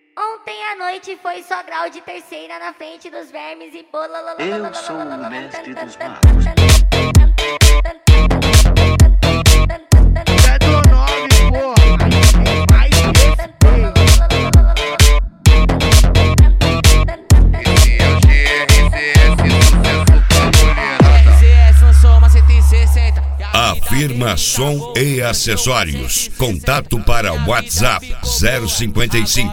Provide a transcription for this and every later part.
Ontem à noite foi só grau de terceira na frente dos vermes e bola. Eu sou o mestre dos magos. É do nome, porra. Mais respeito. Esse é o GRCS, sucesso com mulherada. RZS lançou uma 160. Afirma Som e Acessórios. Contato para WhatsApp 055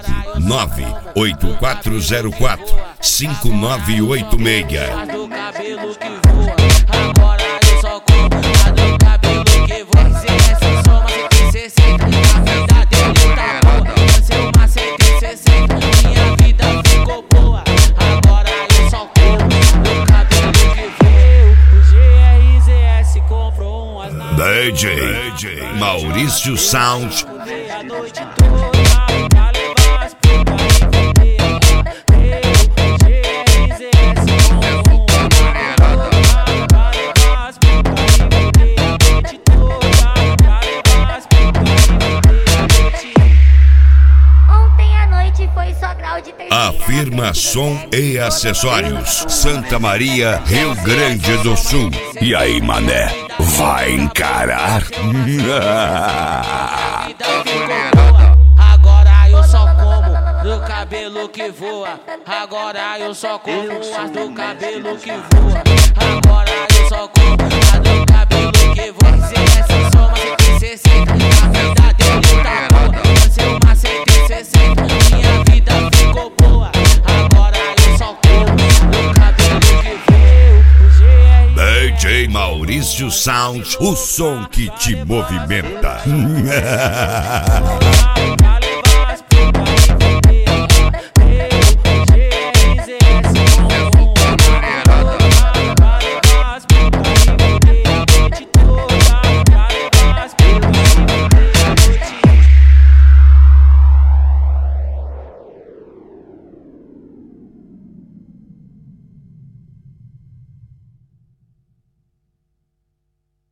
98404 5986. A do cabelo que voa, agora eu só como. A do cabelo que voa, RZS lançou uma 160. A vida dele tá boa, lancei uma 160. Minha vida ficou boa, agora eu só como. Do cabelo que voa, o GRZS comprou umas na DJ Maurício Sound. a noite toda pra levar as putas e foder. Eu, GRZS, comprou pra levar as putas e foder a noite toda. Pra levar as putas e foder a noite. Ontem à noite foi só grau de terceira. Afirma Som e Acessórios. Santa Maria, Rio Grande do Sul. E aí, mané? Vai encarar? Vida ficou boa, agora eu só como do cabelo que voa. Agora eu só como as do cabelo que voa. Agora eu só como a do cabelo que voa. RZS só uma 160. A vida dele tá boa, lancei uma 160. Minha vida ficou boa, agora eu só como do cabelo que voa. O GR DJ Maurício Sound, o som que te movimenta. pra